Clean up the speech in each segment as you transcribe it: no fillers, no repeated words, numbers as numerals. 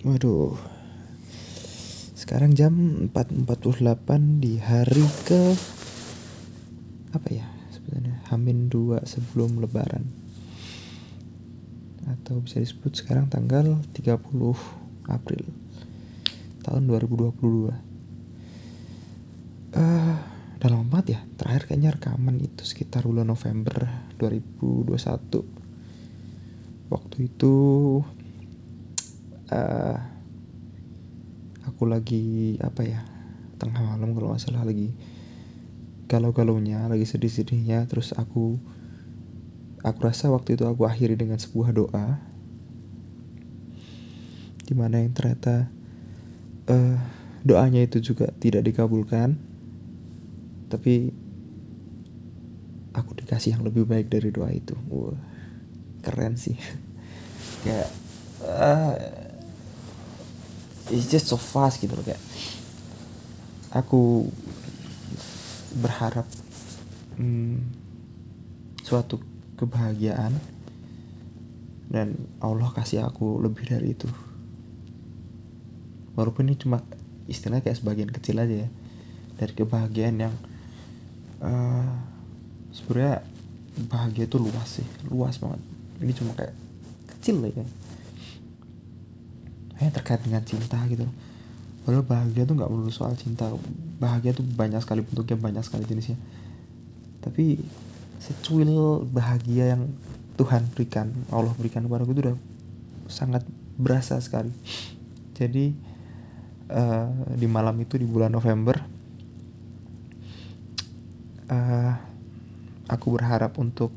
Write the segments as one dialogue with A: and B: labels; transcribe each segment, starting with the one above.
A: Waduh, sekarang jam 4.48 di hari ke apa ya sebenarnya, H-2 sebelum lebaran. Atau bisa disebut sekarang tanggal 30 April tahun 2022. Udah lama banget ya, terakhir kayaknya rekaman itu sekitar bulan November 2021. Waktu itu aku lagi tengah malam kalau nggak salah, lagi galau-galaunya, lagi sedih-sedihnya. Terus aku rasa waktu itu aku akhiri dengan sebuah doa, dimana yang ternyata doanya itu juga tidak dikabulkan, tapi aku dikasih yang lebih baik dari doa itu. Keren sih. Kayak it's just so fast gitu loh. Kayak aku berharap suatu kebahagiaan, dan Allah kasih aku lebih dari itu. Walaupun ini cuma istilahnya kayak sebagian kecil aja ya dari kebahagiaan yang sebenarnya bahagia itu luas banget. Ini cuma kayak kecil lah ya, kayak terkait dengan cinta gitu. Padahal bahagia tuh nggak melulu soal cinta. Bahagia tuh banyak sekali bentuknya, banyak sekali jenisnya. Tapi secuil bahagia yang Tuhan berikan, Allah berikan kepada aku itu udah sangat berasa sekali. Jadi di malam itu, di bulan November, aku berharap untuk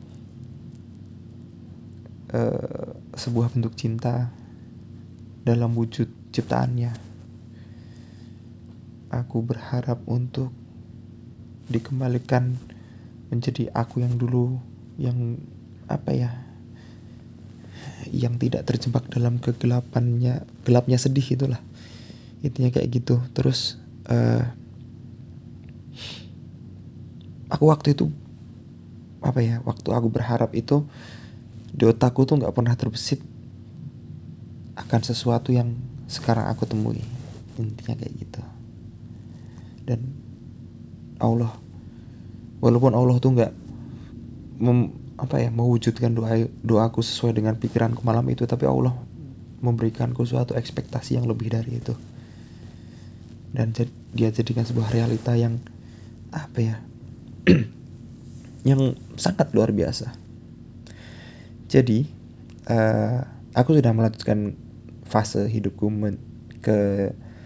A: sebuah bentuk cinta dalam wujud ciptaannya. Aku berharap untuk dikembalikan menjadi aku yang dulu, yang yang tidak terjebak dalam gelapnya sedih, itulah intinya kayak gitu. Terus aku waktu itu waktu aku berharap itu, di otakku tuh nggak pernah terbesit akan sesuatu yang sekarang aku temui, intinya kayak gitu. Dan Allah, walaupun Allah tuh nggak mewujudkan doaku sesuai dengan pikiranku malam itu, tapi Allah memberikanku suatu ekspektasi yang lebih dari itu, dan dia jadikan sebuah realita yang yang sangat luar biasa. Jadi aku sudah melanjutkan fase hidupku ke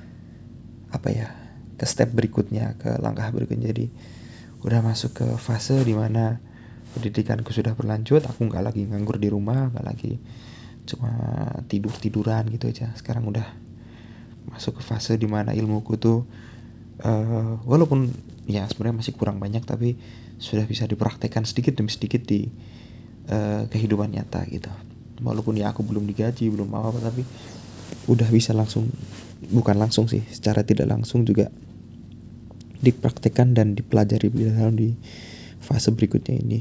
A: step berikutnya, ke langkah berikutnya. Jadi udah masuk ke fase dimana pendidikanku sudah berlanjut. Aku nggak lagi nganggur di rumah, nggak lagi cuma tiduran gitu aja. Sekarang udah masuk ke fase dimana ilmuku tuh walaupun ya sebenarnya masih kurang banyak, tapi sudah bisa dipraktekkan sedikit demi sedikit di kehidupan nyata gitu. Walaupun ya aku belum digaji, belum apa-apa, tapi udah bisa bukan langsung sih, secara tidak langsung juga dipraktekkan dan dipelajari dalam di fase berikutnya ini.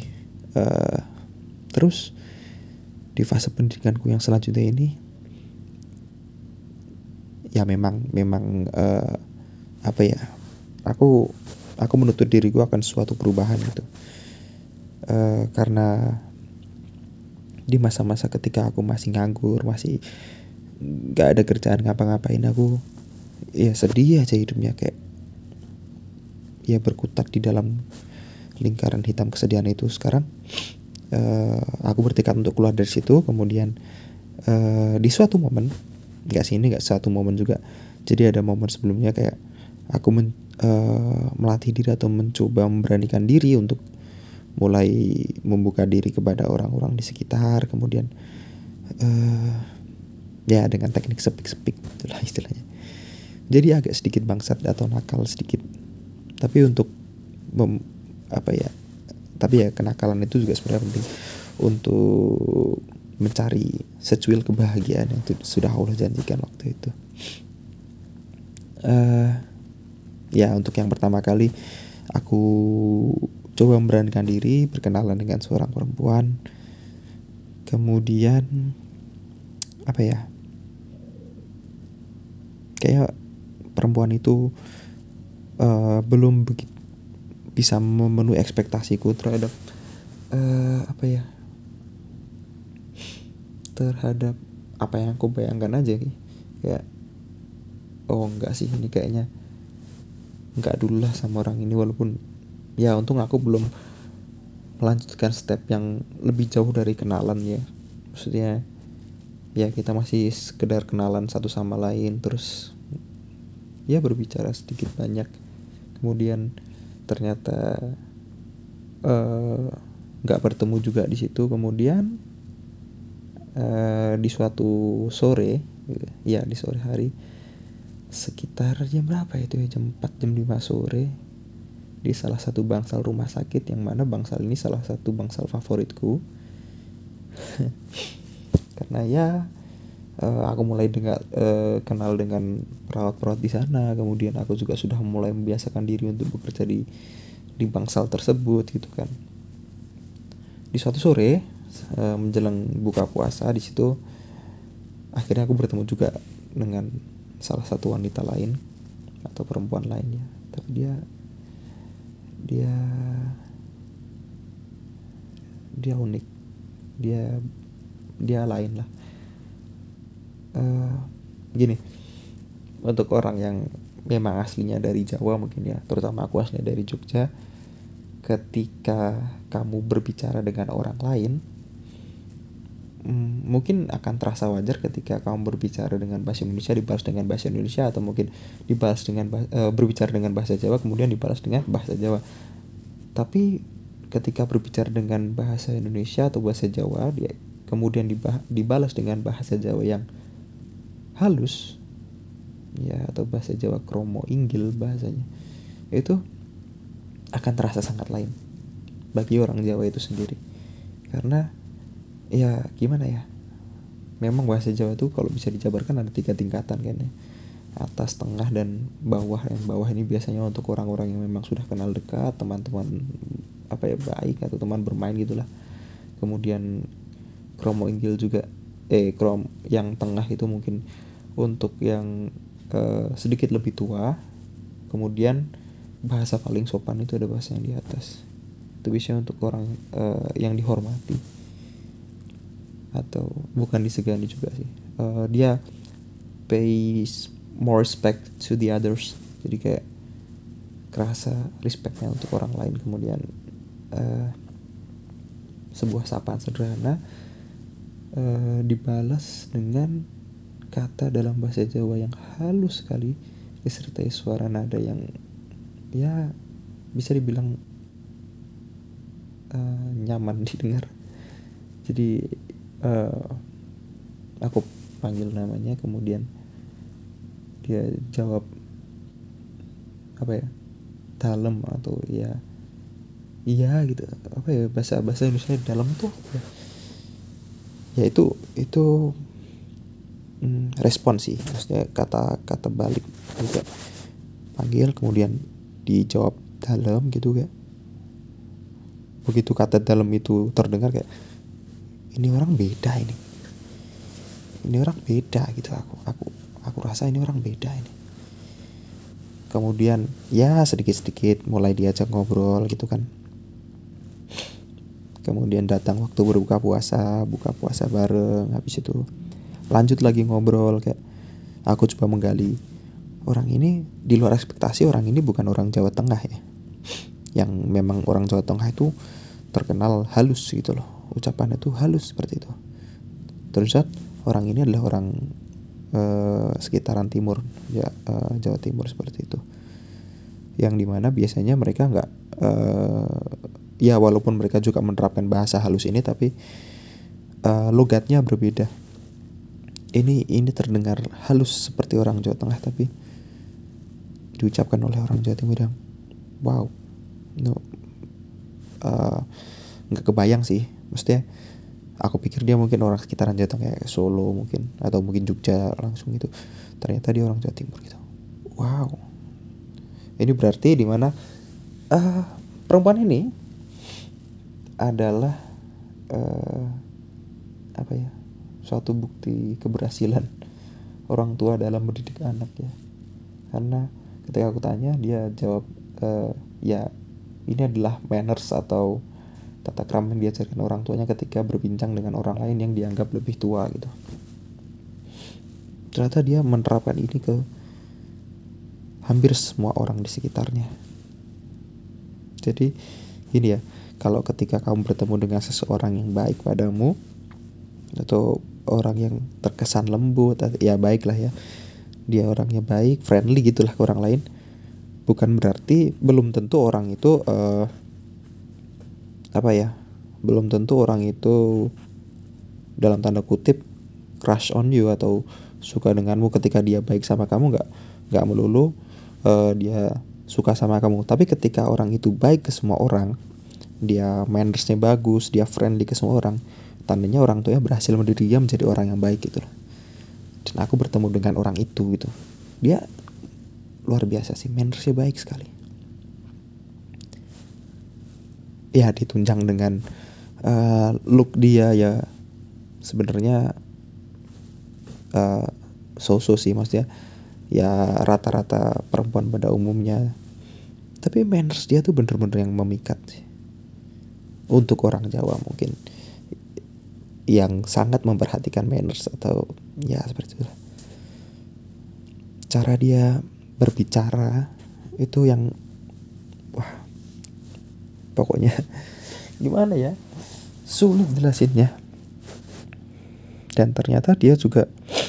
A: Terus di fase pendidikanku yang selanjutnya ini, ya memang aku menuntut diriku akan suatu perubahan gitu. Karena di masa-masa ketika aku masih nganggur, masih gak ada kerjaan ngapa-ngapain, aku ya sedih aja hidupnya, kayak ya berkutat di dalam lingkaran hitam kesedihan itu. Sekarang aku bertekad untuk keluar dari situ. Kemudian di suatu momen, nggak satu momen juga, jadi ada momen sebelumnya kayak aku melatih diri atau mencoba memberanikan diri untuk mulai membuka diri kepada orang-orang di sekitar. Kemudian ya dengan teknik sepik-sepik itulah istilahnya. Jadi agak sedikit bangsat atau nakal sedikit, tapi untuk tapi ya kenakalan itu juga sebenarnya penting untuk mencari secuil kebahagiaan yang sudah Allah janjikan waktu itu. Ya untuk yang pertama kali aku coba memberanikan diri berkenalan dengan seorang perempuan. Kemudian kayaknya perempuan itu belum bisa memenuhi ekspektasiku terhadap apa ya, terhadap apa yang aku bayangkan aja nih. Kayak oh enggak sih, ini kayaknya enggak dulu lah sama orang ini, walaupun ya untung aku belum melanjutkan step yang lebih jauh dari kenalan ya. Maksudnya ya kita masih sekedar kenalan satu sama lain, terus ya berbicara sedikit banyak, kemudian ternyata nggak bertemu juga di situ. Kemudian di suatu sore, ya di sore hari, sekitar jam berapa itu ya, jam 4 jam 5 sore, di salah satu bangsal rumah sakit, yang mana bangsal ini salah satu bangsal favoritku. Karena ya aku mulai kenal dengan perawat-perawat di sana, kemudian aku juga sudah mulai membiasakan diri untuk bekerja di bangsal tersebut gitu kan. Di suatu sore menjelang buka puasa, di situ akhirnya aku bertemu juga dengan salah satu wanita lain atau perempuan lainnya, tapi dia unik, dia lain lah. Gini, untuk orang yang memang aslinya dari Jawa mungkin ya, terutama aku aslinya dari Jogja, ketika kamu berbicara dengan orang lain, mungkin akan terasa wajar ketika kamu berbicara dengan bahasa Indonesia dibalas dengan bahasa Indonesia, atau mungkin dibalas dengan berbicara dengan bahasa Jawa kemudian dibalas dengan bahasa Jawa. Tapi ketika berbicara dengan bahasa Indonesia atau bahasa Jawa, dia kemudian dibalas dengan bahasa Jawa yang halus ya, atau bahasa Jawa kromo inggil bahasanya, itu akan terasa sangat lain bagi orang Jawa itu sendiri. Karena ya gimana ya, memang bahasa Jawa itu kalau bisa dijabarkan ada 3 tingkatan kan ya, atas, tengah, dan bawah. Yang bawah ini biasanya untuk orang-orang yang memang sudah kenal dekat, teman-teman apa ya, baik atau teman bermain gitulah. Kemudian kromo inggil juga, yang tengah itu mungkin untuk yang sedikit lebih tua. Kemudian bahasa paling sopan itu ada bahasa yang di atas, itu biasanya untuk orang yang dihormati atau bukan disegani juga sih. Dia pays more respect to the others, jadi kayak kerasa respectnya untuk orang lain. Kemudian sebuah sapaan sederhana dibalas dengan kata dalam bahasa Jawa yang halus sekali, disertai suara nada yang ya bisa dibilang nyaman didengar. Jadi aku panggil namanya, kemudian dia jawab apa ya, dalam atau ya iya gitu, apa ya, bahasa Indonesia dalam tuh ya itu respon sih, maksudnya kata balik juga, panggil kemudian dijawab dalam gitu kayak. Begitu kata dalam itu terdengar, kayak ini orang beda, ini orang beda gitu. Aku rasa ini orang beda ini. Kemudian ya sedikit-sedikit mulai diajak ngobrol gitu kan. Kemudian datang waktu buka puasa bareng. Habis itu lanjut lagi ngobrol, kayak aku coba menggali orang ini. Di luar ekspektasi, orang ini bukan orang Jawa Tengah ya, yang memang orang Jawa Tengah itu terkenal halus gitu loh, ucapannya tuh halus seperti itu. Terus orang ini adalah orang sekitaran timur ya, Jawa Timur seperti itu, yang dimana biasanya mereka nggak ya walaupun mereka juga menerapkan bahasa halus ini, tapi logatnya berbeda. Ini terdengar halus seperti orang Jawa Tengah, tapi diucapkan oleh orang Jawa Timur yang wow, nggak kebayang sih. Maksudnya aku pikir dia mungkin orang sekitaran Jawa Tengah, kayak Solo mungkin, atau mungkin Jogja langsung gitu. Ternyata dia orang Jawa Timur gitu. Wow, ini berarti dimana perempuan ini adalah apa ya, suatu bukti keberhasilan orang tua dalam mendidik anak ya. Karena ketika aku tanya dia jawab ya ini adalah manners atau tata krama yang diajarkan orang tuanya ketika berbincang dengan orang lain yang dianggap lebih tua gitu. Ternyata dia menerapkan ini ke hampir semua orang di sekitarnya. Jadi ini ya, kalau ketika kamu bertemu dengan seseorang yang baik padamu atau orang yang terkesan lembut, ya baik lah ya, dia orangnya baik, friendly gitulah ke orang lain, bukan berarti belum tentu orang itu belum tentu orang itu dalam tanda kutip crush on you atau suka denganmu. Ketika dia baik sama kamu, nggak melulu dia suka sama kamu. Tapi ketika orang itu baik ke semua orang, dia mannersnya bagus, dia friendly ke semua orang, tandanya orang tuanya berhasil mendidik dia menjadi orang yang baik gitu. Dan aku bertemu dengan orang itu gitu, dia luar biasa sih, mannersnya baik sekali. Ya ditunjang dengan look dia ya sebenarnya so-so sih, maksudnya ya rata-rata perempuan pada umumnya. Tapi manners dia tuh bener-bener yang memikat sih. Untuk orang Jawa mungkin yang sangat memperhatikan manners atau ya seperti itu. Cara dia berbicara itu yang wah, pokoknya gimana ya, sulit jelasinnya. Dan ternyata dia juga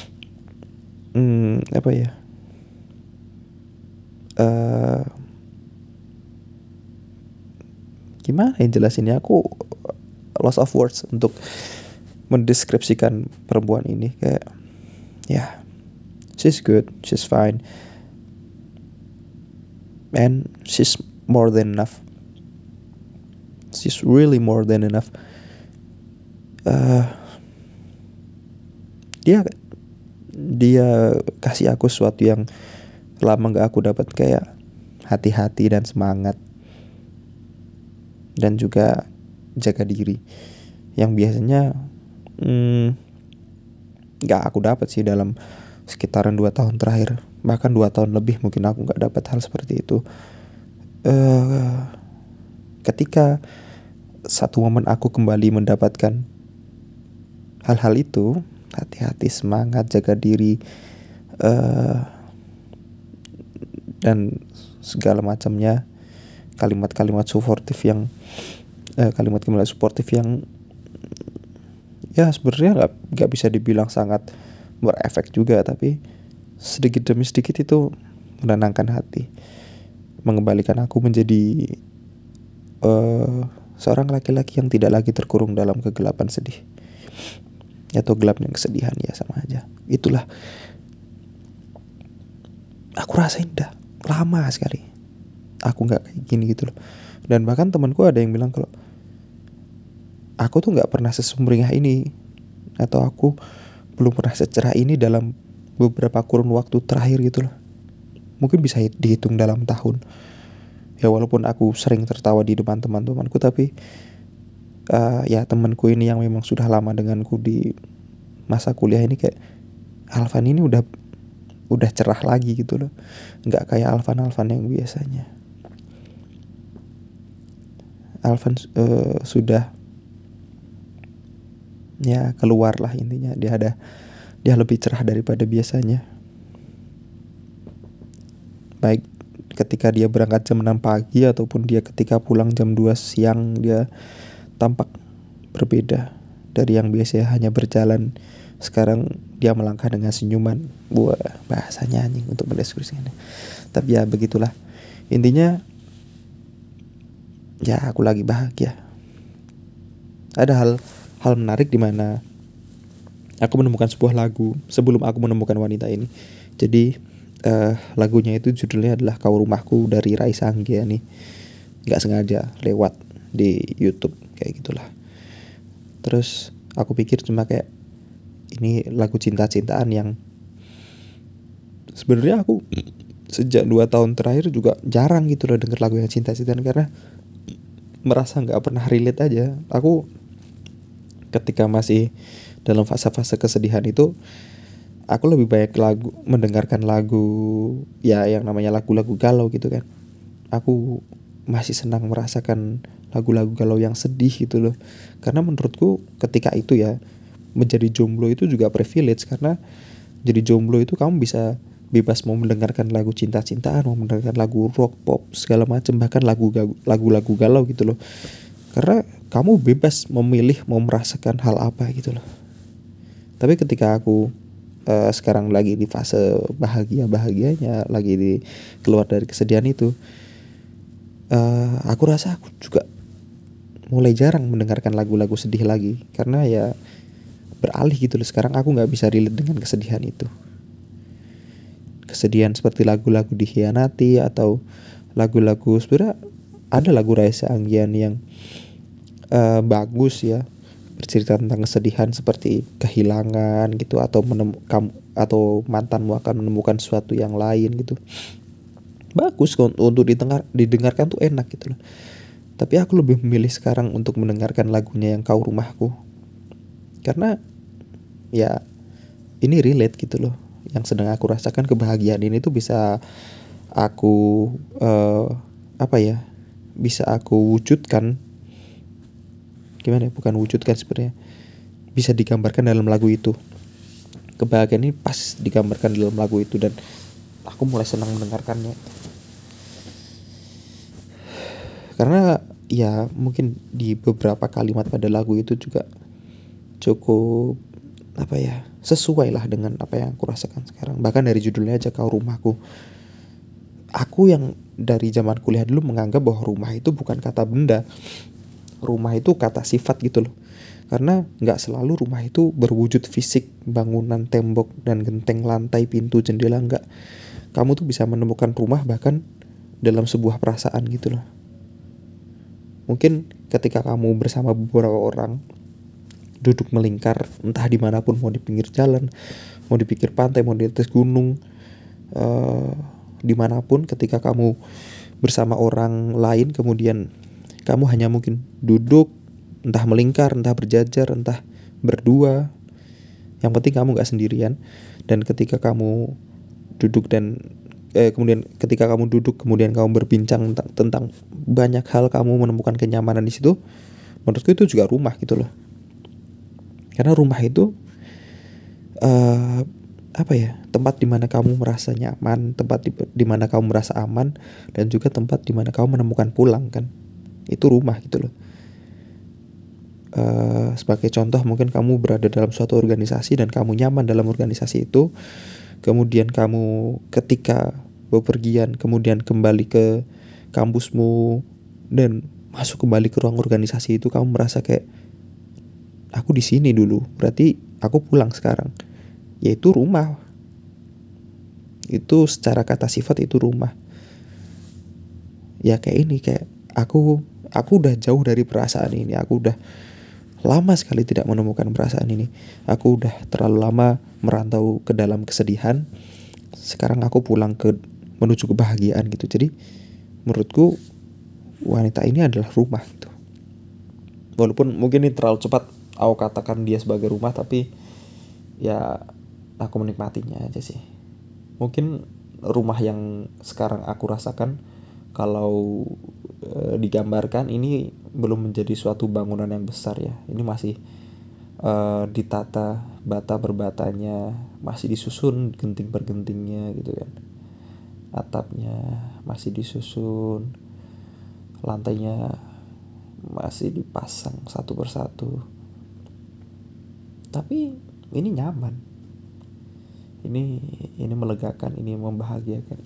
A: gimana ya jelasinnya, aku loss of words untuk mendeskripsikan perempuan ini. Kayak ya, she's good, she's fine, and she's more than enough. She's really more than enough. Dia kasih aku sesuatu yang lama gak aku dapat, kayak hati-hati dan semangat, dan juga jaga diri yang biasanya gak aku dapat sih dalam sekitaran 2 tahun terakhir. Bahkan 2 tahun lebih mungkin aku gak dapat hal seperti itu. Ketika satu momen aku kembali mendapatkan hal-hal itu, hati-hati, semangat, jaga diri, dan segala macamnya, kalimat-kalimat suportif yang ya sebenarnya nggak bisa dibilang sangat berefek juga, tapi sedikit demi sedikit itu menenangkan hati, mengembalikan aku menjadi seorang laki-laki yang tidak lagi terkurung dalam kegelapan sedih atau gelapnya kesedihan, ya sama aja. Itulah aku rasain dah lama sekali aku nggak kayak gini gitu loh. Dan bahkan temanku ada yang bilang kalau aku tuh nggak pernah sesumringah ini, atau aku belum pernah secerah ini dalam beberapa kurun waktu terakhir gitu loh. Mungkin bisa dihitung dalam tahun. Ya walaupun aku sering tertawa di depan teman-temanku, tapi ya temanku ini yang memang sudah lama denganku di masa kuliah ini, kayak Alvan ini udah cerah lagi gitu loh. Nggak kayak Alvan yang biasanya. Alvan sudah ya keluar lah intinya, dia lebih cerah daripada biasanya. Baik ketika dia berangkat jam 6 pagi ataupun dia ketika pulang jam 2 siang, dia tampak berbeda dari yang biasanya hanya berjalan. Sekarang dia melangkah dengan senyuman. Wah, bahasanya anjing untuk mendeskripsikannya. Tapi ya begitulah. Intinya ya aku lagi bahagia. Ada hal menarik di mana aku menemukan sebuah lagu sebelum aku menemukan wanita ini. Jadi lagunya itu judulnya adalah Kau Rumahku dari Raisa Anggiani. Gak sengaja lewat di YouTube kayak gitulah. Terus aku pikir cuma kayak ini lagu cinta-cintaan yang sebenarnya aku sejak 2 tahun terakhir juga jarang gitu loh denger lagu yang cinta-cintaan, karena merasa gak pernah relate aja. Aku ketika masih dalam fase-fase kesedihan itu, aku lebih banyak mendengarkan lagu ya yang namanya lagu-lagu galau gitu kan. Aku masih senang merasakan lagu-lagu galau yang sedih gitu loh. Karena menurutku ketika itu ya, menjadi jomblo itu juga privilege, karena jadi jomblo itu kamu bisa bebas mau mendengarkan lagu cinta-cintaan, mau mendengarkan lagu rock, pop, segala macam, bahkan lagu-lagu galau gitu loh. Karena kamu bebas memilih mau merasakan hal apa gitu loh. Tapi ketika aku sekarang lagi di fase bahagianya, lagi di keluar dari kesedihan itu, aku rasa aku juga mulai jarang mendengarkan lagu-lagu sedih lagi, karena ya beralih gitu loh. Sekarang aku nggak bisa relate dengan kesedihan itu. Kesedihan seperti lagu-lagu dikhianati atau lagu-lagu, sebenarnya ada lagu Raisa Anggian yang bagus ya, bercerita tentang kesedihan seperti kehilangan gitu, atau atau mantanmu akan menemukan sesuatu yang lain gitu. Bagus untuk didengarkan tuh, enak gitu loh. Tapi aku lebih memilih sekarang untuk mendengarkan lagunya yang Kau Rumahku. Karena ya ini relate gitu loh. Yang sedang aku rasakan, kebahagiaan ini tuh bisa aku apa ya? Bisa aku wujudkan. Gimana ya? Bukan wujudkan sebenarnya. Bisa digambarkan dalam lagu itu. Kebahagiaan ini pas digambarkan dalam lagu itu, dan aku mulai senang mendengarkannya. Karena ya mungkin di beberapa kalimat pada lagu itu juga cukup apa ya, sesuai lah dengan apa yang aku rasakan sekarang. Bahkan dari judulnya aja, Kau Rumahku. Aku yang dari zaman kuliah dulu menganggap bahwa rumah itu bukan kata benda. Rumah itu kata sifat gitu loh. Karena gak selalu rumah itu berwujud fisik, bangunan, tembok, dan genteng, lantai, pintu, jendela, enggak. Kamu tuh bisa menemukan rumah bahkan dalam sebuah perasaan gitu loh. Mungkin ketika kamu bersama beberapa orang duduk melingkar, entah dimanapun, mau di pinggir jalan, mau di pinggir pantai, mau di atas gunung, dimanapun, ketika kamu bersama orang lain, kemudian kamu hanya mungkin duduk, entah melingkar, entah berjajar, entah berdua, yang penting kamu gak sendirian. Dan ketika kamu duduk dan kemudian ketika kamu duduk, kemudian kamu berbincang tentang banyak hal, kamu menemukan kenyamanan di situ. Menurutku itu juga rumah gitu loh. Karena rumah itu apa ya, tempat dimana kamu merasa nyaman, tempat dimana kamu merasa aman, dan juga tempat dimana kamu menemukan pulang kan. Itu rumah gitu loh. Sebagai contoh, mungkin kamu berada dalam suatu organisasi dan kamu nyaman dalam organisasi itu. Kemudian kamu ketika bepergian, kemudian kembali ke kampusmu dan masuk kembali ke ruang organisasi itu, kamu merasa kayak, aku di sini dulu, berarti aku pulang sekarang. Yaitu rumah. Itu secara kata sifat itu rumah. Ya kayak ini, kayak aku udah jauh dari perasaan ini. Aku udah lama sekali tidak menemukan perasaan ini. Aku udah terlalu lama merantau ke dalam kesedihan. Sekarang aku pulang menuju kebahagiaan gitu. Jadi menurutku wanita ini adalah rumah gitu. Walaupun mungkin ini terlalu cepat aku katakan dia sebagai rumah, tapi ya aku menikmatinya aja sih. Mungkin rumah yang sekarang aku rasakan, kalau digambarkan, ini belum menjadi suatu bangunan yang besar ya. Ini masih ditata bata per batanya, masih disusun genting per gentingnya gitu kan. Atapnya masih disusun, lantainya masih dipasang satu persatu. Tapi ini nyaman. Ini melegakan, ini membahagiakan,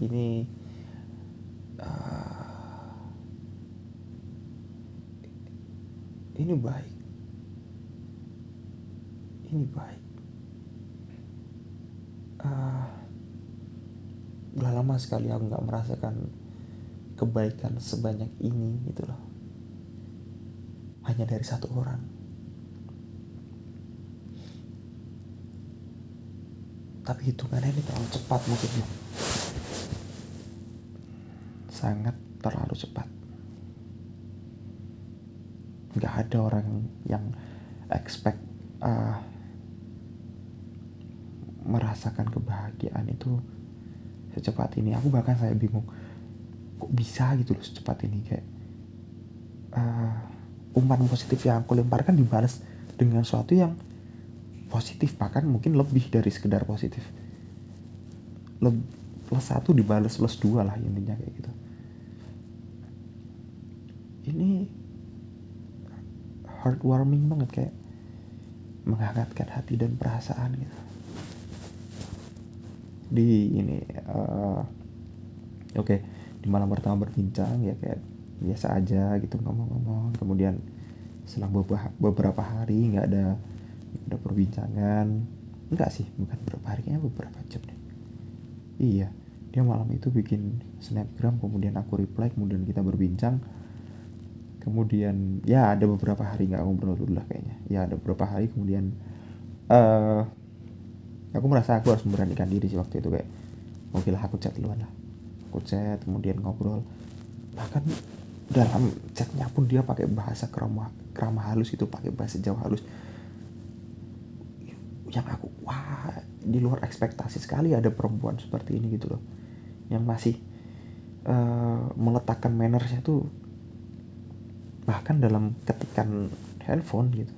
A: ini baik. Ini baik. Udah lama sekali aku gak merasakan kebaikan sebanyak ini gitu loh. Hanya dari satu orang. Tapi hitungannya ini terlalu cepat mungkin ya. Sangat terlalu cepat. Gak ada orang yang expect merasakan kebahagiaan itu secepat ini. Aku bahkan saya bingung kok bisa gitu loh secepat ini, kayak umpan positif yang aku lemparkan dibalas dengan sesuatu yang positif, bahkan mungkin lebih dari sekedar positif. Plus 1 dibalas plus 2 lah, intinya kayak gitu. Ini heartwarming banget, kayak menghangatkan hati dan perasaan gitu. Di ini oke, di malam pertama berbincang ya kayak biasa aja gitu, ngomong-ngomong. Kemudian selang beberapa hari nggak ada perbincangan. Enggak sih, bukan beberapa hari, kayaknya beberapa jam deh. Iya, dia malam itu bikin snapgram, kemudian aku reply, kemudian kita berbincang. Kemudian ya ada beberapa hari nggak ngobrol dulu lah kayaknya. Ya ada beberapa hari kemudian aku merasa aku harus memberanikan diri sih waktu itu, kayak oke lah aku chat duluan lah. Aku chat, kemudian ngobrol. Bahkan dalam chatnya pun dia pakai bahasa keramah halus itu, pakai bahasa Jawa halus. Yang aku, wah, di luar ekspektasi sekali ada perempuan seperti ini gitu loh, yang masih meletakkan mannersnya tuh bahkan dalam ketikan handphone gitu.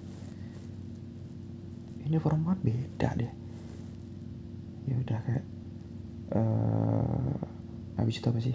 A: Ini perempuan beda deh. Ya udah kayak habis itu apa sih,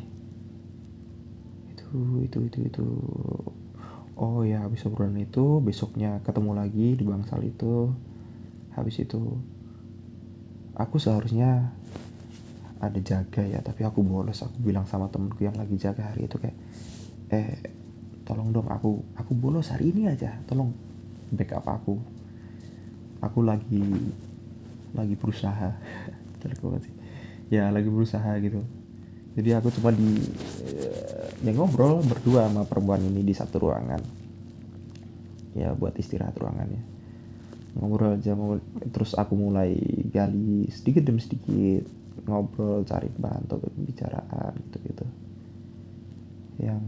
A: itu oh ya, habis obrolan itu besoknya ketemu lagi di bangsal itu. Habis itu aku seharusnya ada jaga ya, tapi aku bolos. Aku bilang sama temenku yang lagi jaga hari itu kayak tolong dong, aku bolos hari ini aja, tolong backup aku lagi berusaha. Terus sih ya lagi berusaha gitu. Jadi aku cuma ya ngobrol berdua sama perempuan ini di satu ruangan ya, buat istirahat ruangannya, ngobrol aja. Terus aku mulai gali sedikit demi sedikit, ngobrol, cari bahan topik pembicaraan gitu yang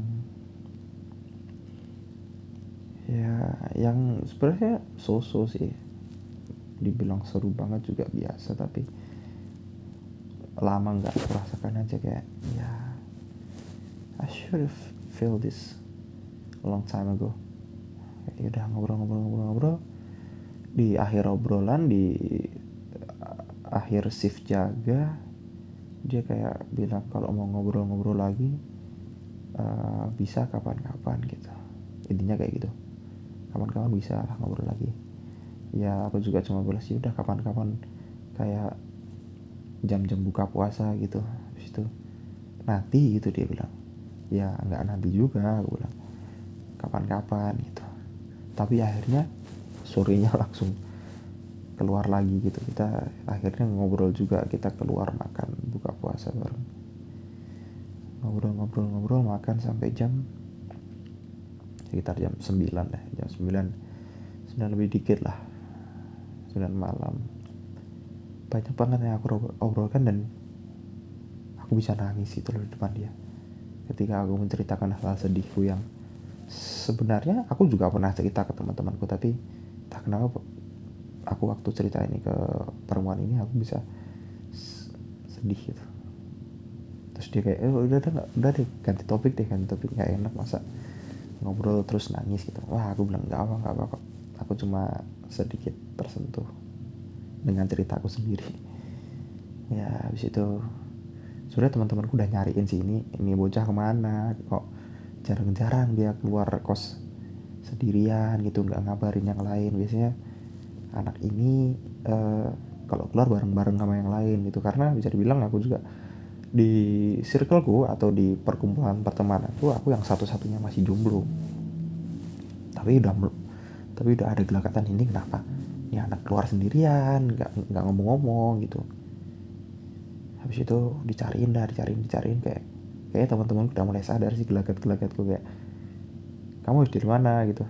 A: sebenarnya so-so sih. Dibilang seru banget juga biasa, tapi lama nggak aku rasakan aja, kayak ya I should have feel this a long time ago. Ya udah, ngobrol. Di akhir obrolan, di akhir shift jaga, dia kayak bilang kalau mau ngobrol-ngobrol lagi bisa kapan-kapan gitu. Intinya kayak gitu, kapan-kapan bisa lah ngobrol lagi. Ya aku juga cuma bilang sih udah kapan-kapan, kayak jam-jam buka puasa gitu. Habis itu nanti gitu dia bilang. Ya nggak nanti juga, aku bilang kapan-kapan gitu. Tapi akhirnya sorenya langsung keluar lagi gitu. Kita akhirnya ngobrol juga, kita keluar makan buka puasa bareng. Ngobrol makan sampai sekitar jam 9 lah, jam 9 lebih dikit lah, 9 malam. Banyak banget yang aku obrolkan, dan aku bisa nangis itu loh di depan dia ketika aku menceritakan hal sedihku yang sebenarnya aku juga pernah cerita ke teman-temanku, tapi tak kenapa aku waktu cerita ini ke perempuan ini aku bisa sedih gitu. Terus dia kayak udah deh ganti topik, nggak enak masa ngobrol terus nangis gitu. Wah, aku bilang nggak apa kok, aku cuma sedikit tersentuh dengan ceritaku sendiri. Ya habis itu sudah, teman-temanku udah nyariin sih ini bocah kemana kok, jarang-jarang dia keluar kos sendirian gitu, nggak ngabarin yang lain. Biasanya anak ini kalau keluar bareng-bareng sama yang lain gitu, karena bisa dibilang aku juga di circleku atau di perkumpulan pertemananku, aku yang satu-satunya masih jomblo. Tapi udah ada gelagapan, ini kenapa ini anak keluar sendirian, nggak ngomong-ngomong gitu. Habis itu dicariin kayak teman-teman udah mulai sadar sih gelagat-gelagatku, kayak kamu dari mana gitu,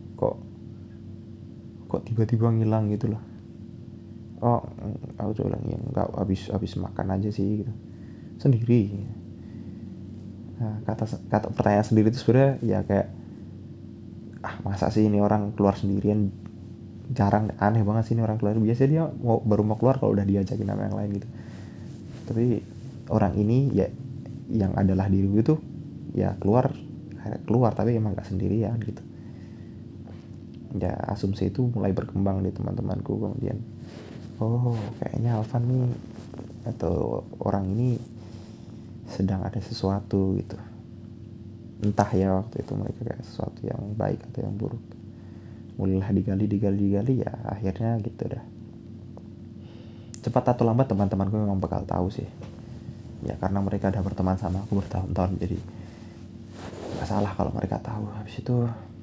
A: kok tiba-tiba ngilang gitu loh. Oh, aku coba bilang ya nggak, habis makan aja sih gitu, sendiri. Nah, kata pertanyaan sendiri itu sebenarnya ya kayak masa sih ini orang keluar sendirian jarang, aneh banget sih ini orang keluar. Biasanya dia baru mau keluar kalau udah diajakin sama yang lain gitu. Tapi orang ini ya yang adalah diriku itu ya keluar tapi emang gak sendirian gitu. Ya asumsi itu mulai berkembang di teman-temanku. Kemudian oh kayaknya Alvan nih atau orang ini sedang ada sesuatu gitu. Entah ya waktu itu mereka kayak sesuatu yang baik atau yang buruk. Mulailah digali ya akhirnya gitu dah. Cepat atau lambat teman-temanku memang bakal tahu sih. Ya karena mereka udah berteman sama aku bertahun-tahun, jadi gak salah kalau mereka tahu. Habis itu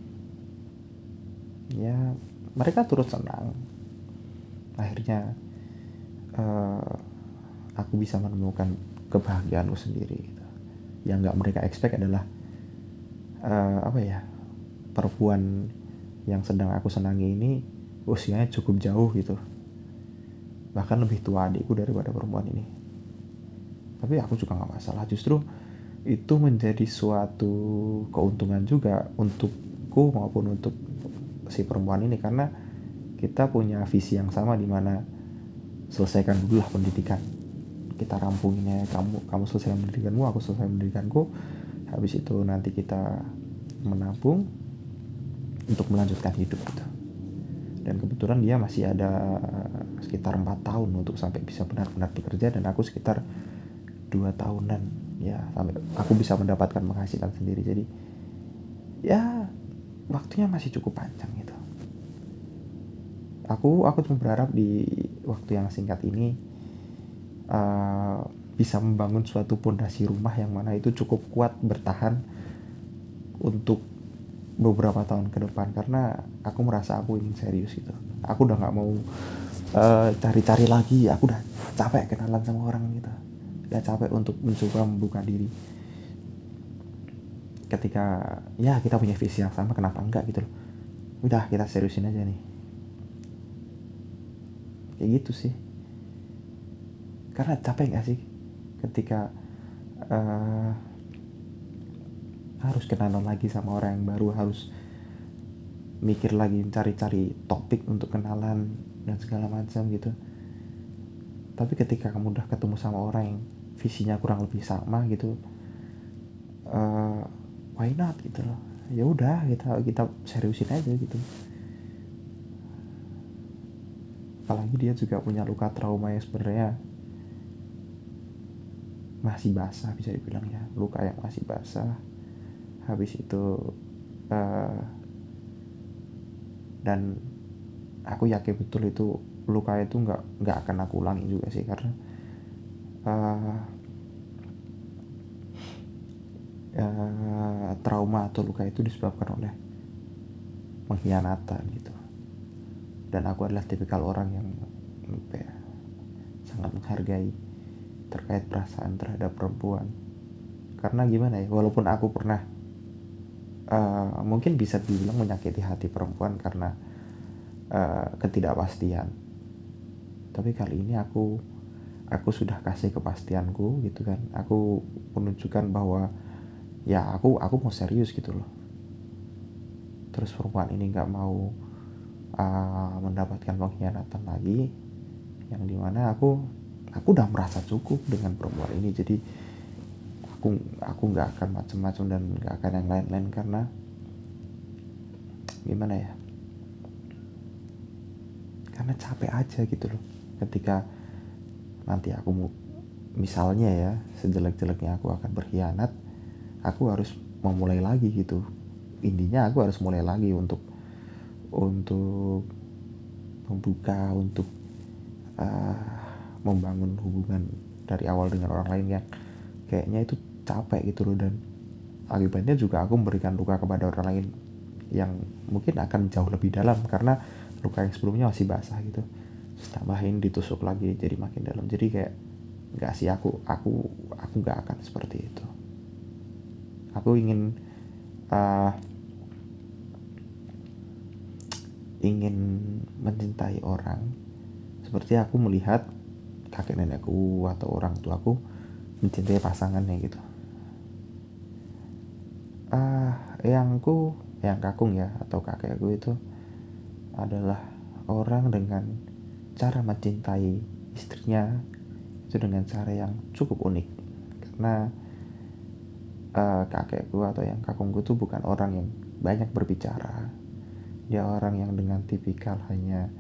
A: ya mereka turut senang. Akhirnya aku bisa menemukan kebahagiaanku sendiri gitu. Yang gak mereka expect adalah perempuan yang sedang aku senangi ini usianya cukup jauh gitu, bahkan lebih tua adikku daripada perempuan ini. Tapi aku juga gak masalah, justru itu menjadi suatu keuntungan juga untukku maupun untuk si perempuan ini, karena kita punya visi yang sama, dimana selesaikan dulu lah pendidikan, kita rampunginnya, kamu selesai pendidikanmu, aku selesai pendidikanku, habis itu nanti kita menabung untuk melanjutkan hidup gitu. Dan kebetulan dia masih ada sekitar 4 tahun untuk sampai bisa benar-benar bekerja, dan aku sekitar 2 tahunan ya sampai aku bisa mendapatkan penghasilan sendiri. Jadi ya waktunya masih cukup panjang gitu. Aku cuma berharap di waktu yang singkat ini bisa membangun suatu pondasi rumah yang mana itu cukup kuat bertahan untuk beberapa tahun ke depan, karena aku merasa aku ingin serius gitu. Aku udah nggak mau cari-cari lagi, aku udah capek kenalan sama orang gitu, udah capek untuk mencoba membuka diri. Ketika ya kita punya visi yang sama, kenapa enggak gitu loh. Udah kita seriusin aja nih, kayak gitu sih. Karena capek nggak sih ketika harus kenalan lagi sama orang yang baru, harus mikir lagi, cari-cari topik untuk kenalan dan segala macam gitu. Tapi ketika kamu udah ketemu sama orang yang visinya kurang lebih sama gitu, why not gitu loh. Ya udah kita seriusin aja gitu. Apalagi dia juga punya luka trauma yang sebenarnya masih basah, bisa dibilang ya, luka yang masih basah. Habis itu dan aku yakin betul itu luka itu nggak akan aku ulangi juga sih, karena trauma atau luka itu disebabkan oleh pengkhianatan gitu. Dan aku adalah tipikal orang yang sangat menghargai terkait perasaan terhadap perempuan. Karena gimana ya, walaupun aku pernah mungkin bisa dibilang menyakiti hati perempuan karena ketidakpastian, tapi kali ini aku sudah kasih kepastianku gitu kan. Aku menunjukkan bahwa ya aku mau serius gitu loh. Terus perempuan ini nggak mau mendapatkan pengkhianatan lagi, yang dimana aku udah merasa cukup dengan perempuan ini. Jadi aku nggak akan macam-macam dan nggak akan yang lain-lain, karena gimana ya, karena capek aja gitu loh ketika nanti aku mau, misalnya ya, sejelek-jeleknya aku akan berkhianat, aku harus memulai lagi gitu. Intinya aku harus mulai lagi untuk membuka, untuk membangun hubungan dari awal dengan orang lain yang kayaknya itu capek gitu loh. Dan akibatnya juga aku memberikan luka kepada orang lain yang mungkin akan jauh lebih dalam, karena luka yang sebelumnya masih basah gitu. Terus tambahin ditusuk lagi jadi makin dalam. Jadi kayak nggak sih, aku nggak akan seperti itu. Aku ingin mencintai orang seperti aku melihat kakek nenekku atau orang tuaku mencintai pasangannya gitu. Yang kakung ya atau kakekku itu adalah orang dengan cara mencintai istrinya itu dengan cara yang cukup unik. Karena kakekku atau yang kakungku tuh bukan orang yang banyak berbicara. Dia orang yang dengan tipikal hanya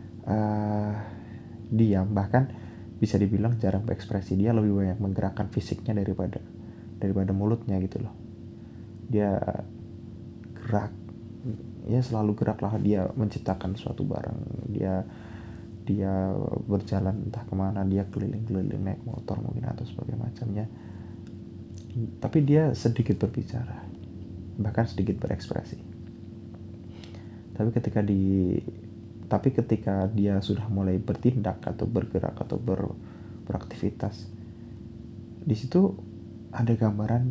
A: diam, bahkan bisa dibilang jarang berekspresi. Dia lebih banyak menggerakkan fisiknya daripada mulutnya gitu loh. Dia gerak, ya selalu gerak lah, dia menciptakan suatu barang, dia berjalan entah kemana, dia keliling-keliling naik motor mungkin atau sebagainya macamnya, tapi dia sedikit berbicara, bahkan sedikit berekspresi. Tapi ketika dia sudah mulai bertindak atau bergerak atau beraktivitas, di situ ada gambaran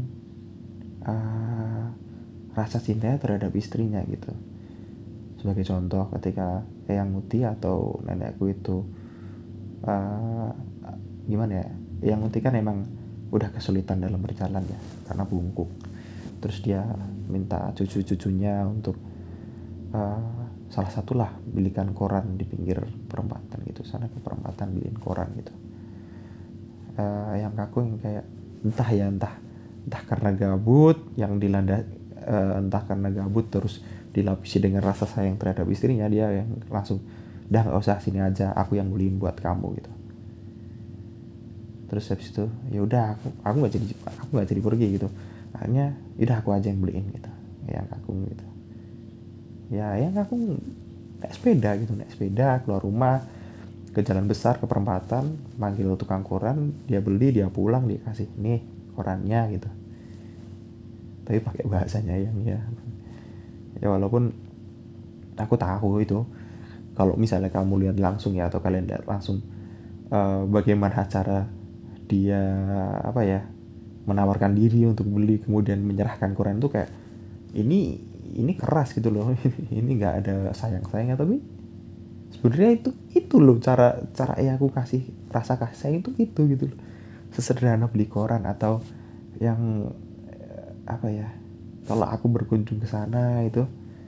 A: rasa cintanya terhadap istrinya gitu. Sebagai contoh, ketika Eyang Uti atau nenekku itu gimana ya, Eyang Uti kan emang udah kesulitan dalam berjalan ya karena bungkuk. Terus dia minta cucu-cucunya untuk salah satulah belikan koran di pinggir perempatan gitu, sana ke perempatan beliin koran gitu. Yang kaku yang kayak entah karena gabut yang dilanda, entah karena gabut terus dilapisi dengan rasa sayang terhadap istrinya, dia yang langsung udah nggak usah, sini aja aku yang beliin buat kamu gitu. Terus habis itu ya udah aku nggak jadi pergi gitu, akhirnya udah aku aja yang beliin gitu, yang kakung gitu. Ya yang kakung naik sepeda keluar rumah ke jalan besar, ke perempatan, manggil tukang koran, dia beli, dia pulang, dia kasih nih korannya gitu, tapi pakai bahasanya yang ya walaupun aku tahu itu kalau misalnya kamu lihat langsung ya, atau kalian lihat langsung bagaimana cara dia menawarkan diri untuk beli kemudian menyerahkan koran itu kayak ini keras gitu loh. Ini nggak ada sayangnya, tapi sebenarnya itu loh cara aku kasih rasa kasih sayang itu gitu loh. Sesederhana beli koran, atau yang kalau aku berkunjung ke sana itu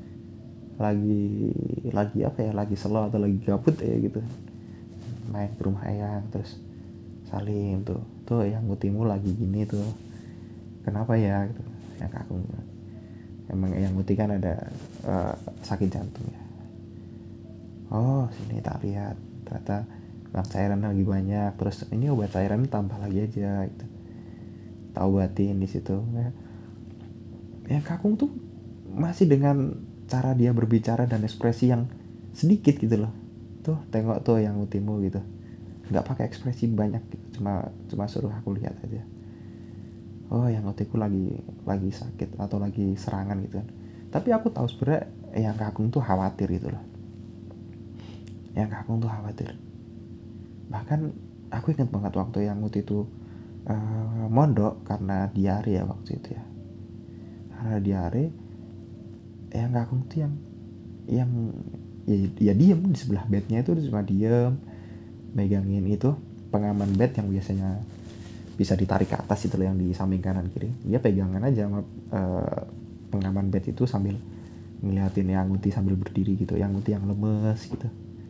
A: lagi slow atau lagi gabut ya gitu, main ke rumah Eyang terus salim tuh yang Mutimu lagi gini tuh, kenapa ya gitu. Yang aku emang yang Muti kan ada sakit jantung ya, oh sini tak lihat ternyata bang cairan lagi banyak, terus ini obat cairan tambah lagi aja gitu, tak obatin di situ ya. Yang kakung tuh masih dengan cara dia berbicara dan ekspresi yang sedikit gitu loh, tuh tengok tuh yang Mutimu gitu, nggak pakai ekspresi banyak gitu, cuma suruh aku lihat aja, oh yang Mutiku lagi sakit atau lagi serangan gitu kan. Tapi aku tahu sebenarnya yang kakung tuh khawatir gitu loh, yang kakung tuh khawatir. Bahkan aku ingat banget waktu yang Muti itu mondok karena diare ya waktu itu ya, karena diare, yang kakung tuh yang ya diem di sebelah bednya itu, cuma diem megangin itu pengaman bed yang biasanya bisa ditarik ke atas itu loh, yang di samping kanan kiri, dia pegangan aja sama pengaman bed itu sambil ngeliatin yang Muti sambil berdiri gitu, yang Muti yang lemes gitu.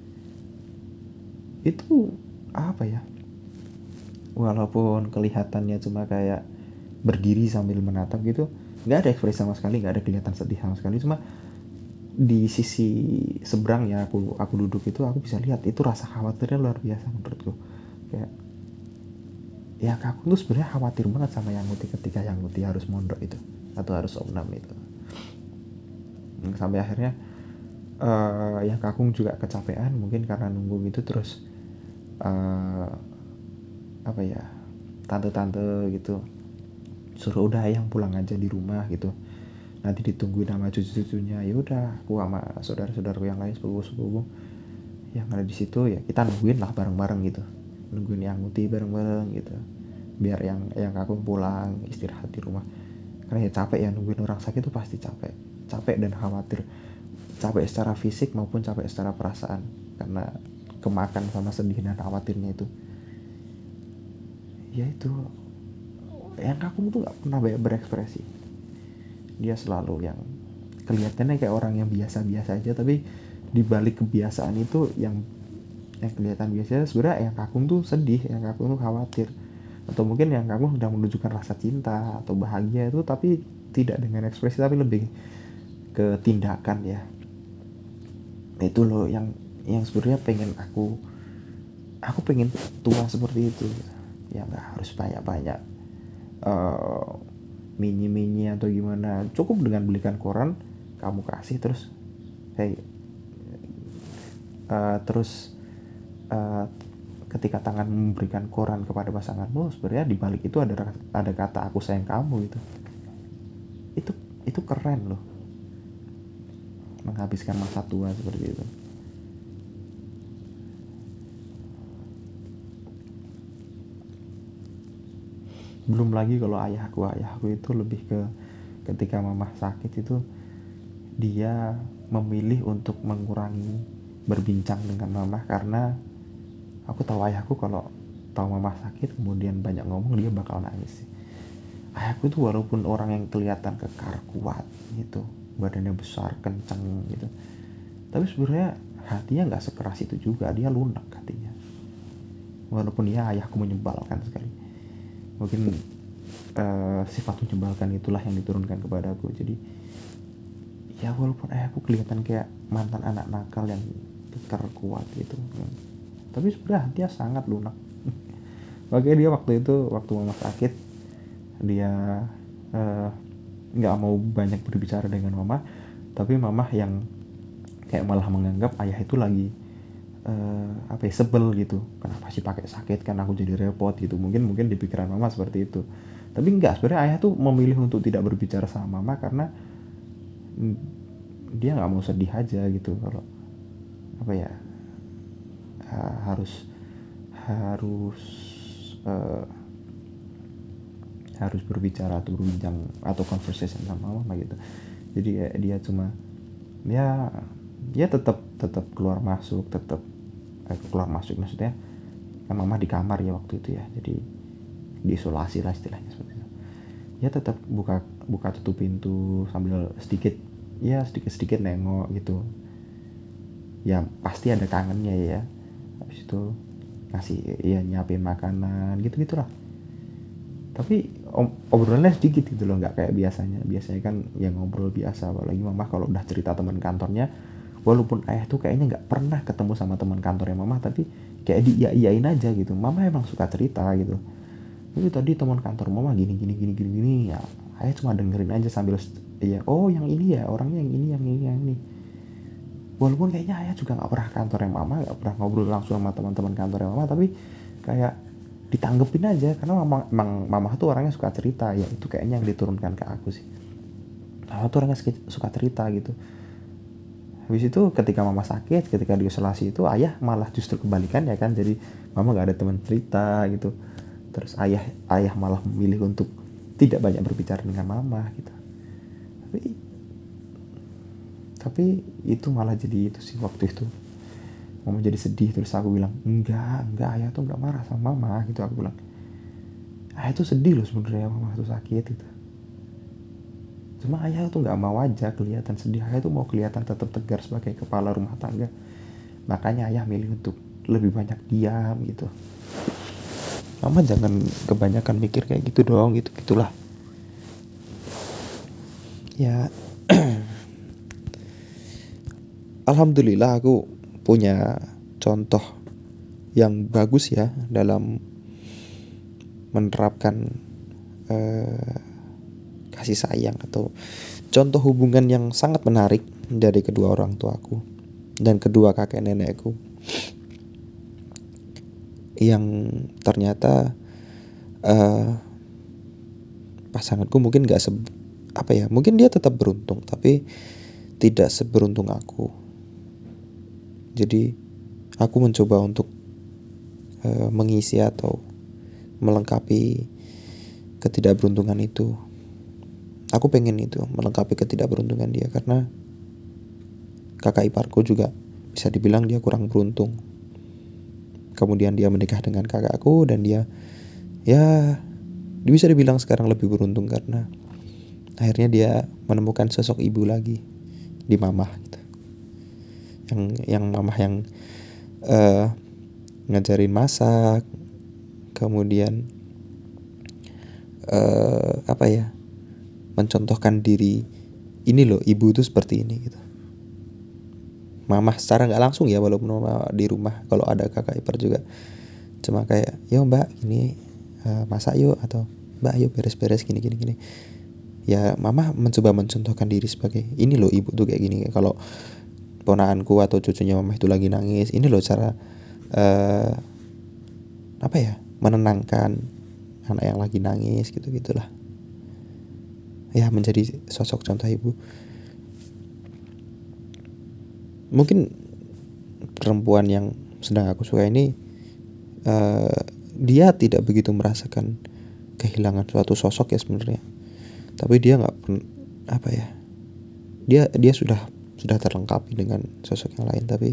A: Itu apa ya, walaupun kelihatannya cuma kayak berdiri sambil menatap gitu, nggak ada ekspresi sama sekali, nggak ada kelihatan sedih sama sekali, cuma di sisi seberang ya aku duduk itu, aku bisa lihat itu rasa khawatirnya luar biasa menurutku. Kayak ya aku tuh sebenarnya khawatir banget sama yang Muti ketika yang Muti harus mondok itu atau harus opnam itu. Sampai akhirnya yang kakung juga kecapean mungkin karena nunggu gitu, terus tante-tante gitu suruh udah yang pulang aja di rumah gitu, nanti ditungguin sama cucu-cucunya. Ya udah aku sama saudara-saudaraku yang lain, sepupu-sepupu yang ada di situ, ya kita nungguin lah bareng-bareng gitu, nungguin yang Muti bareng-bareng gitu, biar yang kakung pulang istirahat di rumah. Karena ya capek ya, nungguin orang sakit itu pasti capek dan khawatir, capek secara fisik maupun capek secara perasaan karena kemakan sama sedih dan khawatirnya itu. Ya itu yang kakung tuh nggak pernah banyak berekspresi, dia selalu yang kelihatannya kayak orang yang biasa-biasa aja, tapi di balik kebiasaan itu yang kelihatan biasanya sebenarnya yang kakung tuh sedih, yang kakung tuh khawatir, atau mungkin yang kakung sedang menunjukkan rasa cinta atau bahagia itu, tapi tidak dengan ekspresi tapi lebih ke tindakan ya. Itu loh yang sebenarnya pengen aku pengen tua seperti itu ya, nggak harus banyak uh, mini atau gimana, cukup dengan belikan koran kamu kasih terus hey, terus uh, ketika tangan memberikan koran kepada pasanganmu, sebenarnya di balik itu ada kata aku sayang kamu gitu. Itu keren loh, menghabiskan masa tua seperti itu. Belum lagi kalau ayahku itu lebih ke ketika mama sakit itu dia memilih untuk mengurangi berbincang dengan mama, karena aku tahu ayahku kalau tahu mama sakit kemudian banyak ngomong dia bakal nangis. Ayahku itu walaupun orang yang kelihatan kekar kuat gitu, badannya besar kencang gitu, tapi sebenarnya hatinya nggak sekeras itu juga, dia lunak hatinya. Walaupun ya ayahku menyebalkan sekali, mungkin sifat menyebalkan itulah yang diturunkan kepada aku. Jadi ya walaupun ayahku kelihatan kayak mantan anak nakal yang kekar kuat gitu, tapi sebenarnya hatinya sangat lunak. Makanya dia waktu mama sakit dia nggak mau banyak berbicara dengan mama, tapi mama yang kayak malah menganggap ayah itu lagi sebel gitu, kenapa sih pakai sakit kan aku jadi repot gitu, mungkin di pikiran mama seperti itu. Tapi enggak, sebenarnya ayah tuh memilih untuk tidak berbicara sama mama karena dia nggak mau sedih aja gitu, kalau harus harus berbicara atau berbincang atau conversation sama mama gitu. Jadi dia cuma ya tetap keluar masuk maksudnya kan mama di kamar ya waktu itu ya, jadi diisolasi lah istilahnya seperti itu. Ya tetap buka tutup pintu sambil sedikit nengok gitu. Ya pasti ada kangennya ya. Habis itu ngasih ya nyiapin makanan gitu-gitulah. Tapi obrolannya sedikit gitu loh, nggak kayak biasanya kan yang ngobrol biasa. Apalagi mama kalau udah cerita teman kantornya, walaupun ayah tuh kayaknya nggak pernah ketemu sama teman kantornya mama, tapi kayak diiyain aja gitu, mama emang suka cerita gitu. Jadi tadi teman kantor mama gini ya, ayah cuma dengerin aja sambil ya, oh yang ini ya orangnya yang ini. Walaupun kayaknya ayah juga nggak pernah kantornya mama, nggak pernah ngobrol langsung sama teman-teman kantornya mama, tapi kayak ditanggepin aja karena mama tuh orangnya suka cerita ya. Itu kayaknya yang diturunkan ke aku sih, mama tuh orangnya suka cerita gitu. Habis itu ketika mama sakit, ketika diisolasi itu ayah malah justru kebalikan ya kan, jadi mama nggak ada teman cerita gitu. Terus ayah malah memilih untuk tidak banyak berbicara dengan mama gitu. Tapi itu malah jadi itu sih, waktu itu mama jadi sedih. Terus aku bilang enggak ayah tuh enggak marah sama mama gitu. Aku bilang ayah tuh sedih loh sebenarnya mama tuh sakit gitu, cuma ayah tuh nggak mau aja kelihatan sedih. Ayah tuh mau kelihatan tetap tegar sebagai kepala rumah tangga, makanya ayah milih untuk lebih banyak diam gitu. Mama jangan kebanyakan mikir kayak gitu dong, gitulah ya. Alhamdulillah aku punya contoh yang bagus ya dalam menerapkan kasih sayang, atau contoh hubungan yang sangat menarik dari kedua orang tuaku dan kedua kakek nenekku, yang ternyata pasanganku mungkin mungkin dia tetap beruntung tapi tidak seberuntung aku. Jadi aku mencoba untuk mengisi atau melengkapi ketidakberuntungan itu. Aku pengen itu melengkapi ketidakberuntungan dia, karena kakak iparku juga bisa dibilang dia kurang beruntung. Kemudian dia menikah dengan kakakku dan dia bisa dibilang sekarang lebih beruntung karena akhirnya dia menemukan sosok ibu lagi di mama gitu. yang mamah yang uh, ngajarin masak, kemudian apa ya, mencontohkan diri, ini loh ibu tuh seperti ini gitu. Mamah secara nggak langsung ya, walaupun mama di rumah kalau ada kakak ipar juga cuma kayak, yo mbak ini masak yuk, atau mbak ayo beres-beres gini gini gini. Ya mama mencoba mencontohkan diri sebagai, ini loh ibu tuh kayak gini. Kalau ponakanku atau cucunya mama itu lagi nangis, ini loh cara apa ya, menenangkan anak yang lagi nangis gitu gitulah. Ya menjadi sosok contoh ibu. Mungkin perempuan yang sedang aku suka ini dia tidak begitu merasakan kehilangan suatu sosok ya sebenarnya, tapi dia nggak apa ya, dia sudah terlengkapi dengan sosok yang lain, tapi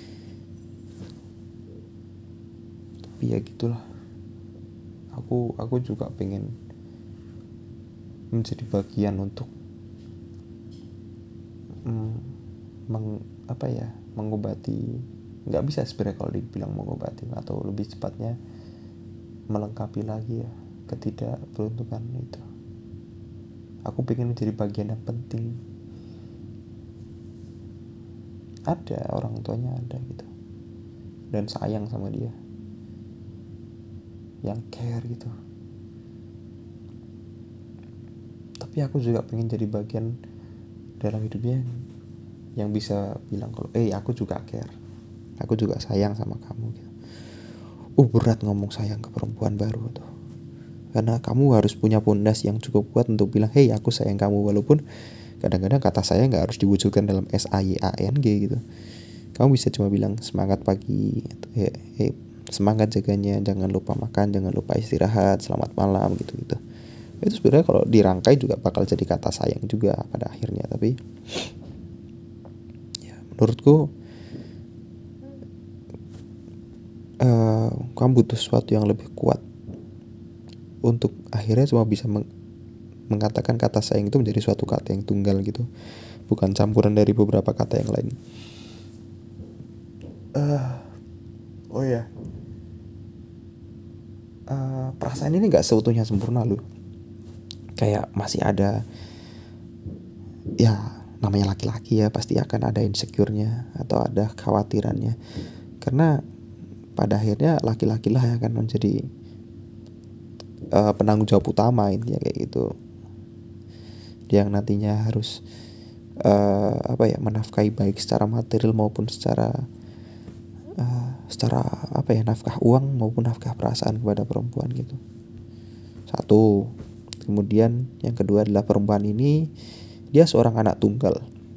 A: ya gitulah. Aku juga pengen menjadi bagian untuk mengobati, nggak bisa sebenarnya kalau dibilang mengobati, atau lebih cepatnya melengkapi lagi ya ketidakberuntungan itu. Aku pengen menjadi bagian yang penting. Ada orang tuanya ada gitu, dan sayang sama dia, yang care gitu. Tapi aku juga pengen jadi bagian dalam hidupnya yang bisa bilang kalau aku juga care, aku juga sayang sama kamu gitu. Berat ngomong sayang ke perempuan baru tuh, karena kamu harus punya pondasi yang cukup kuat untuk bilang aku sayang kamu, walaupun kadang-kadang kata sayang nggak harus diwujudkan dalam SAYANG gitu. Kamu bisa cuma bilang semangat pagi, semangat jaganya, jangan lupa makan, jangan lupa istirahat, selamat malam gitu-gitu. Itu sebenarnya kalau dirangkai juga bakal jadi kata sayang juga pada akhirnya. Tapi ya menurutku kamu butuh sesuatu yang lebih kuat untuk akhirnya cuma bisa mengatakan kata sayang itu menjadi suatu kata yang tunggal gitu, bukan campuran dari beberapa kata yang lain. Perasaan ini nggak seutuhnya sempurna loh. Kayak masih ada, ya namanya laki-laki ya, pasti akan ada insecure-nya atau ada khawatirannya. Karena pada akhirnya laki-laki lah yang akan menjadi penanggung jawab utama, intinya kayak gitu. Dia yang nantinya harus menafkahi baik secara material maupun secara nafkah uang maupun nafkah perasaan kepada perempuan gitu. Satu. Kemudian yang kedua adalah perempuan ini dia seorang anak tunggal,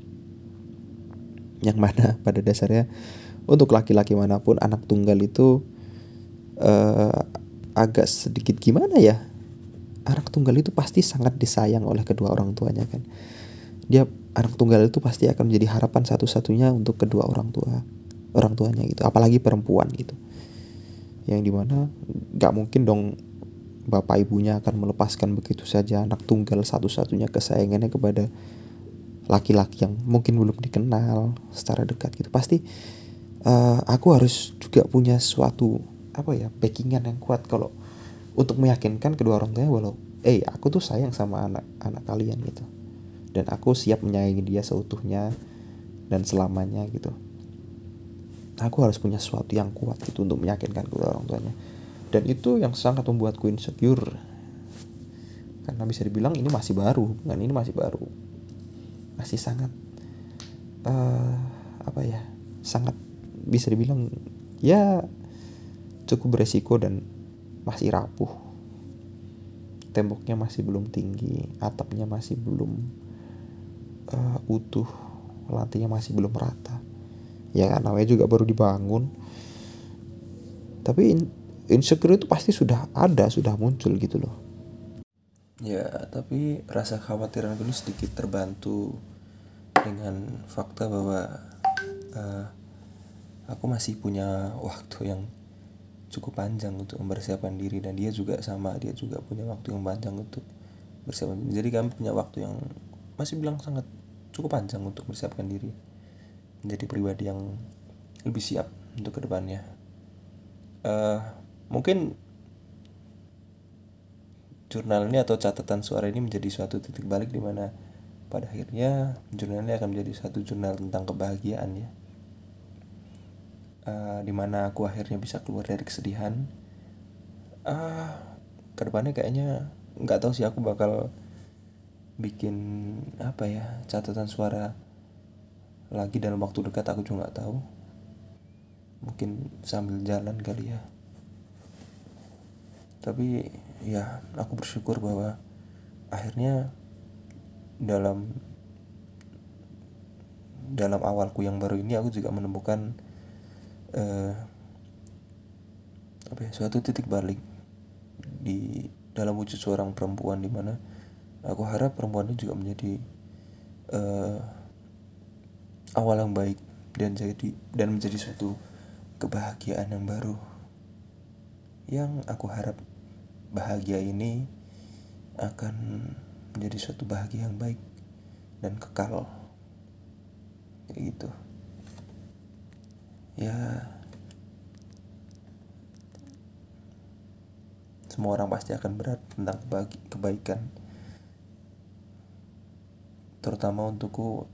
A: yang mana pada dasarnya untuk laki-laki manapun anak tunggal itu agak sedikit gimana ya, anak tunggal itu pasti sangat disayang oleh kedua orang tuanya kan. Dia anak tunggal itu pasti akan menjadi harapan satu-satunya untuk kedua orang tuanya gitu, apalagi perempuan gitu, yang dimana nggak mungkin dong bapak ibunya akan melepaskan begitu saja anak tunggal satu-satunya kesayangannya kepada laki-laki yang mungkin belum dikenal secara dekat gitu. Pasti aku harus juga punya suatu backingan yang kuat kalau untuk meyakinkan kedua orang tuanya walau aku tuh sayang sama anak kalian gitu, dan aku siap menyayangi dia seutuhnya dan selamanya gitu. Aku harus punya sesuatu yang kuat gitu untuk meyakinkan kedua orang tuanya, dan itu yang sangat membuatku insecure, karena bisa dibilang ini masih baru, masih sangat sangat bisa dibilang ya cukup beresiko dan masih rapuh. Temboknya masih belum tinggi, atapnya masih belum utuh, lantainya masih belum rata. Ya kan namanya juga baru dibangun. Tapi insecure itu pasti sudah muncul gitu loh. Ya, tapi rasa khawatiran gue sedikit terbantu dengan fakta bahwa aku masih punya waktu yang cukup panjang untuk mempersiapkan diri, dan dia juga punya waktu yang panjang untuk bersiapkan diri. Jadi kami punya waktu yang masih bilang sangat cukup panjang untuk mempersiapkan diri.
B: menjadi pribadi yang lebih siap untuk kedepannya. Mungkin jurnal ini atau catatan suara ini menjadi suatu titik balik di mana pada akhirnya jurnal ini akan menjadi satu jurnal tentang kebahagiaan ya. Dimana aku akhirnya bisa keluar dari kesedihan. Kedepannya kayaknya nggak tahu sih, aku bakal bikin apa ya, catatan suara lagi dalam waktu dekat, aku juga nggak tahu. Mungkin sambil jalan kali ya. Tapi ya aku bersyukur bahwa akhirnya dalam awalku yang baru ini aku juga menemukan suatu titik balik di dalam wujud seorang perempuan, di mana aku harap perempuan itu juga menjadi awal yang baik dan menjadi suatu kebahagiaan yang baru, yang aku harap bahagia ini akan menjadi suatu bahagia yang baik dan kekal, kayak gitu ya. Semua orang pasti akan berat tentang kebaikan, terutama untukku.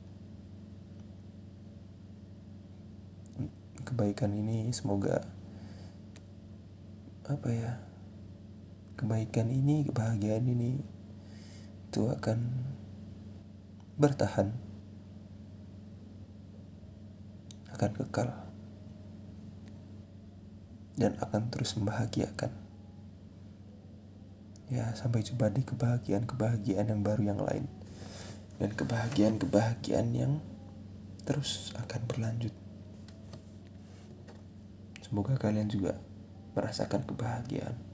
B: Kebaikan ini semoga kebaikan ini, kebahagiaan ini itu akan bertahan, akan kekal, dan akan terus membahagiakan ya, sampai jumpa di kebahagiaan yang baru yang lain, dan kebahagiaan yang terus akan berlanjut. Semoga kalian juga merasakan kebahagiaan.